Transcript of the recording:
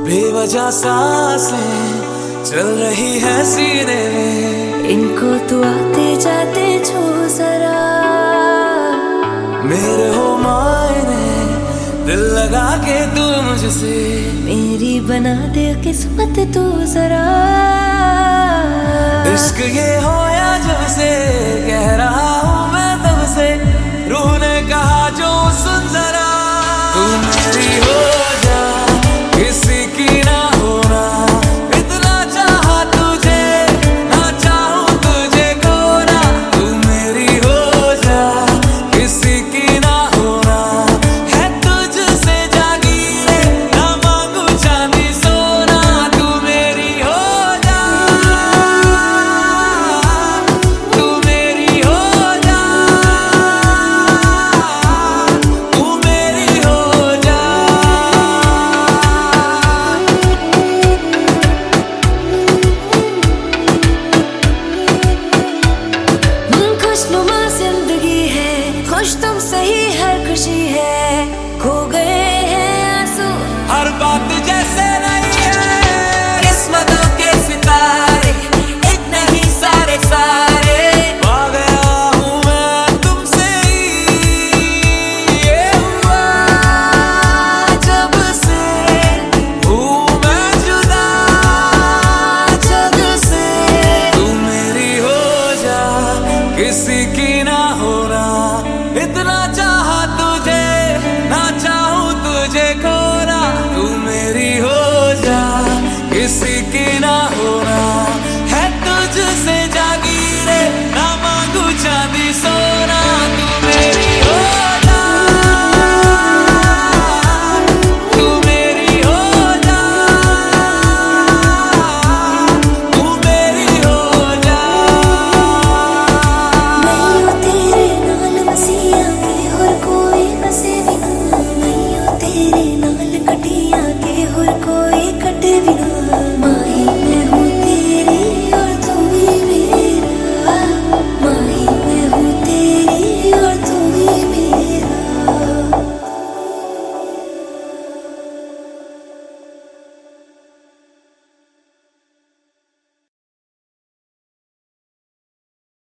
बेवजह सांसें चल रही है सीने में, इनको तू आते जाते छू जरा। मेरे हो मायने दिल लगा के तू मुझसे, मेरी बना दे किस्मत तू जरा। इश्क ये होया जब से, कह रहा हूँ मैं तब से, रूह ने कहा जो सुन जरा, तू मेरी